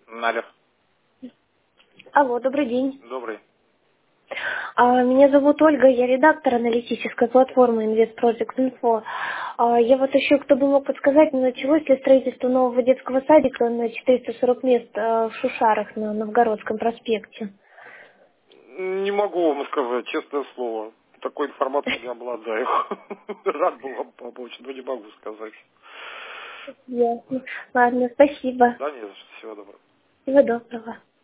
Алло. Алло, добрый день. Добрый. Меня зовут Ольга, я редактор аналитической платформы InvestProject.info. Я вот ищу, кто бы мог подсказать, началось ли строительство нового детского садика на 440 мест в Шушарах на Новгородском проспекте. Не могу вам сказать, честное слово. Такой информации не обладаю. Рад был вам помочь, но не могу сказать. Ясно. Ладно, спасибо. Да, не за что. Всего доброго. Всего доброго.